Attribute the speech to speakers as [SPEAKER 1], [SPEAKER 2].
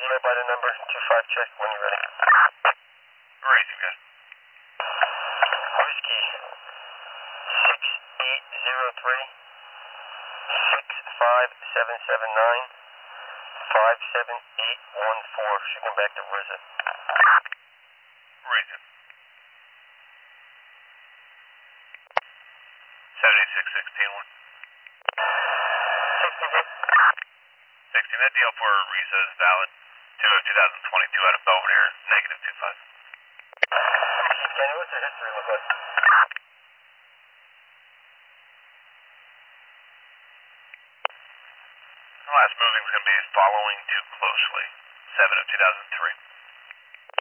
[SPEAKER 1] Email by the number 25 check when you're ready.
[SPEAKER 2] Raising good.
[SPEAKER 1] Whiskey 6803 65779 57814. Shooting back to RZA.
[SPEAKER 2] Raising. 7616 16. That deal for RZA is valid. 2022 out of Belvedere, negative 25.
[SPEAKER 1] Kenny, what's the history look like?
[SPEAKER 2] The last moving is going to be following too closely. 7 of 2003.